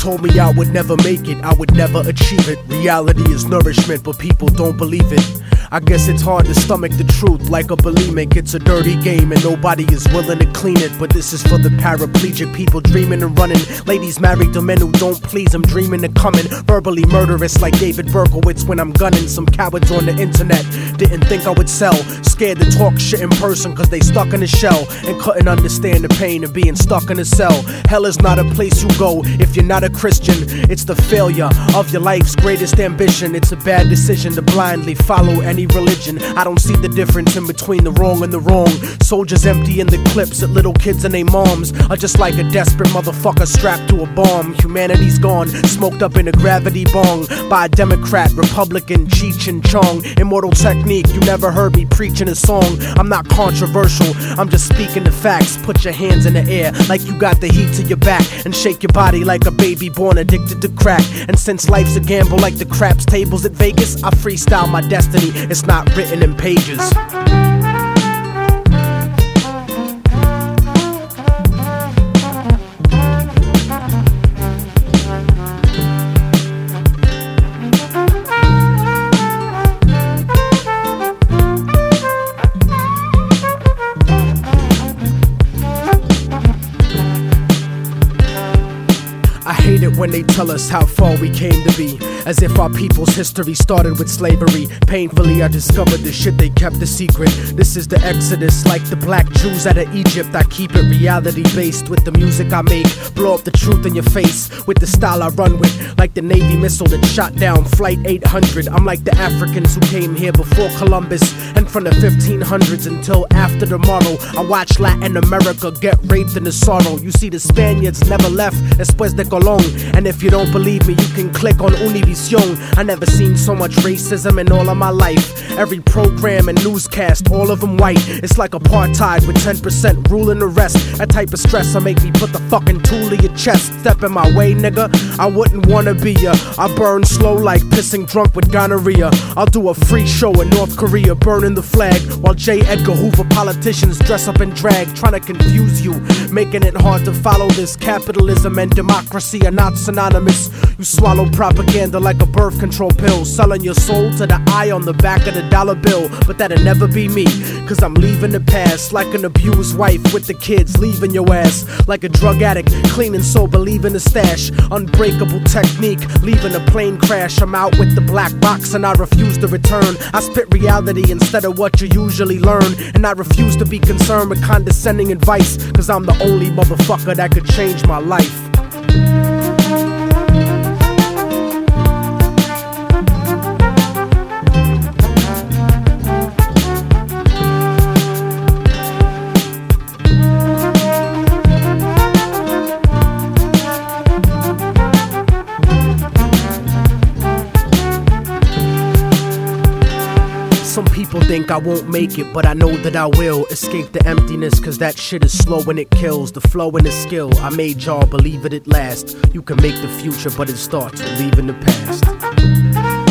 told me I would never make it, I would never achieve it. Reality is nourishment, but people don't believe it. I guess it's hard to stomach the truth like a bulimic. It's a dirty game and nobody is willing to clean it. But this is for the paraplegic, people dreaming and running. Ladies married to men who don't please them, dreaming of coming. Verbally murderous like David Berkowitz when I'm gunning. Some cowards on the internet didn't think I would sell. Scared to talk shit in person cause they stuck in a shell and couldn't understand the pain of being stuck in a cell. Hell is not a place you go if you're not a Christian. It's the failure of your life's greatest ambition. It's a bad decision to blindly follow any religion. I don't see the difference in between the wrong and the wrong. Soldiers emptying the clips at little kids and their moms are just like a desperate motherfucker strapped to a bomb. Humanity's gone, smoked up in a gravity bong by a Democrat, Republican, Cheech and Chong. Immortal technique, you never heard me preaching a song. I'm not controversial, I'm just speaking the facts. Put your hands in the air like you got the heat to your back and shake your body like a baby born addicted to crack. And since life's a gamble like the craps tables at Vegas, I freestyle my destiny. It's not written in pages. I hate it when they tell us how far we came to be, as if our people's history started with slavery. Painfully I discovered the shit they kept a secret. This is the exodus, like the black Jews out of Egypt. I keep it reality based with the music I make. Blow up the truth in your face with the style I run with, like the Navy missile that shot down Flight 800. I'm like the Africans who came here before Columbus, and from the 1500s until after tomorrow, I watch Latin America get raped in the sorrow. You see, the Spaniards never left después de Colón. And if you don't believe me, you can click on Univision. I never seen so much racism in all of my life. Every program and newscast, all of them white. It's like apartheid with 10% ruling the rest. That type of stress will make me put the fucking tool in your chest. Step in my way, nigga, I wouldn't wanna be ya. I burn slow like pissing drunk with gonorrhea. I'll do a free show in North Korea, burning the flag, while J. Edgar Hoover politicians dress up in drag, trying to confuse you, making it hard to follow this. Capitalism and democracy are not synonymous. You swallow propaganda like a birth control pill, selling your soul to the eye on the back of the dollar bill. But that'll never be me, cause I'm leaving the past, like an abused wife with the kids, leaving your ass like a drug addict, clean and sober, leaving the stash. Unbreakable technique, leaving a plane crash. I'm out with the black box and I refuse to return. I spit reality instead of what you usually learn, and I refuse to be concerned with condescending advice, cause I'm the only motherfucker that could change my life. Some people think I won't make it, but I know that I will. Escape the emptiness, cause that shit is slow and it kills. The flow and the skill, I made y'all believe it at last. You can make the future, but it starts with leaving the past.